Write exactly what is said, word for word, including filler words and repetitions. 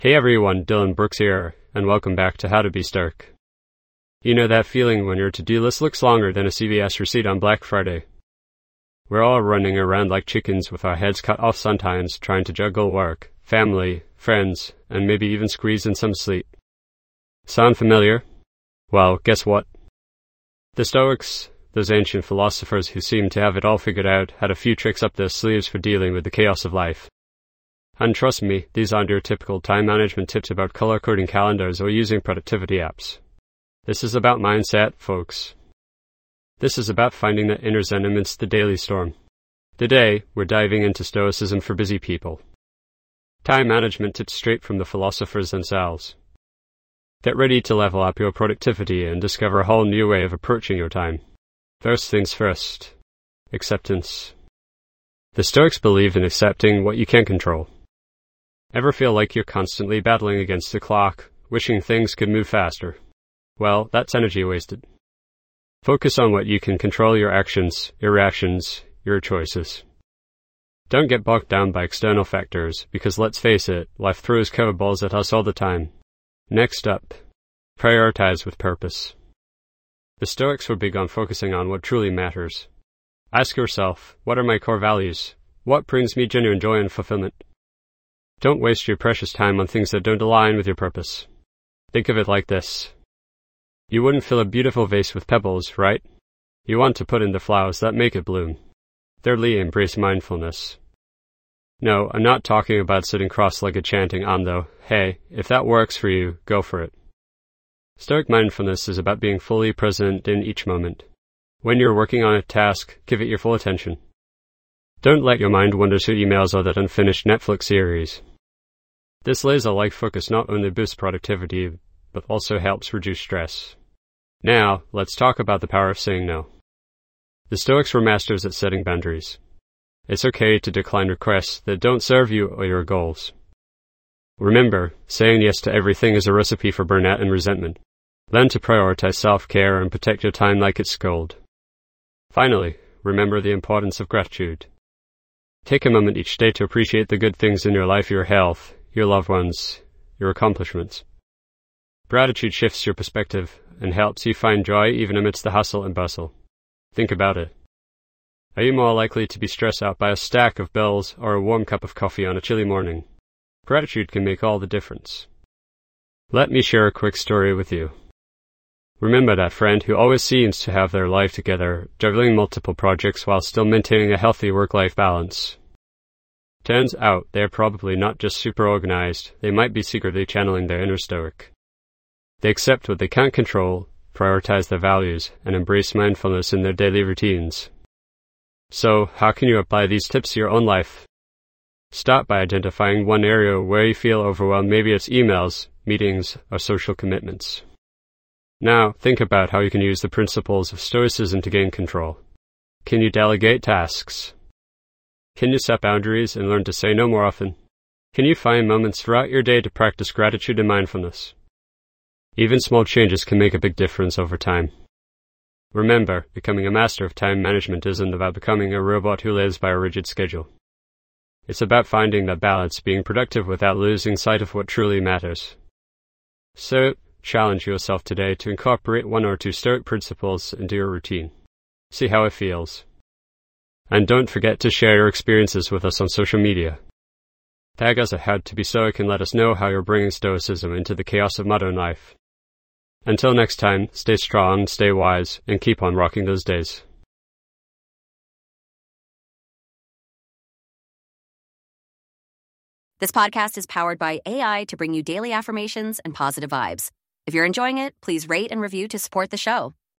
Hey everyone, Dylan Brooks here, and welcome back to How to Be Stoic. You know that feeling when your to-do list looks longer than a C V S receipt on Black Friday? We're all running around like chickens with our heads cut off sometimes, trying to juggle work, family, friends, and maybe even squeeze in some sleep. Sound familiar? Well, guess what? The Stoics, those ancient philosophers who seemed to have it all figured out, had a few tricks up their sleeves for dealing with the chaos of life. And trust me, these aren't your typical time management tips about color-coding calendars or using productivity apps. This is about mindset, folks. This is about finding that inner zen amidst the daily storm. Today, we're diving into Stoicism for busy people. Time management tips straight from the philosophers themselves. Get ready to level up your productivity and discover a whole new way of approaching your time. First things first. Acceptance. The Stoics believe in accepting what you can't control. Ever feel like you're constantly battling against the clock, wishing things could move faster? Well, that's energy wasted. Focus on what you can control: your actions, your reactions, your choices. Don't get bogged down by external factors, because let's face it, life throws curveballs at us all the time. Next up, prioritize with purpose. The Stoics were big on focusing on what truly matters. Ask yourself, what are my core values? What brings me genuine joy and fulfillment? Don't waste your precious time on things that don't align with your purpose. Think of it like this. You wouldn't fill a beautiful vase with pebbles, right? You want to put in the flowers that make it bloom. Thirdly, embrace mindfulness. No, I'm not talking about sitting cross-legged chanting on, though. Hey, if that works for you, go for it. Stoic mindfulness is about being fully present in each moment. When you're working on a task, give it your full attention. Don't let your mind wander to emails or that unfinished Netflix series. This laser-like focus not only boosts productivity, but also helps reduce stress. Now, let's talk about the power of saying no. The Stoics were masters at setting boundaries. It's okay to decline requests that don't serve you or your goals. Remember, saying yes to everything is a recipe for burnout and resentment. Learn to prioritize self-care and protect your time like it's gold. Finally, remember the importance of gratitude. Take a moment each day to appreciate the good things in your life: your health, your loved ones, your accomplishments. Gratitude shifts your perspective and helps you find joy even amidst the hustle and bustle. Think about it. Are you more likely to be stressed out by a stack of bills or a warm cup of coffee on a chilly morning? Gratitude can make all the difference. Let me share a quick story with you. Remember that friend who always seems to have their life together, juggling multiple projects while still maintaining a healthy work-life balance? Turns out they're probably not just super organized, they might be secretly channeling their inner Stoic. They accept what they can't control, prioritize their values, and embrace mindfulness in their daily routines. So, how can you apply these tips to your own life? Start by identifying one area where you feel overwhelmed. Maybe it's emails, meetings, or social commitments. Now, think about how you can use the principles of Stoicism to gain control. Can you delegate tasks? Can you set boundaries and learn to say no more often? Can you find moments throughout your day to practice gratitude and mindfulness? Even small changes can make a big difference over time. Remember, becoming a master of time management isn't about becoming a robot who lives by a rigid schedule. It's about finding that balance, being productive without losing sight of what truly matters. So, challenge yourself today to incorporate one or two Stoic principles into your routine. See how it feels. And don't forget to share your experiences with us on social media. Tag us at How to Be Stoic and let us know how you're bringing Stoicism into the chaos of modern life. Until next time, stay strong, stay wise, and keep on rocking those days. This podcast is powered by A I to bring you daily affirmations and positive vibes. If you're enjoying it, please rate and review to support the show.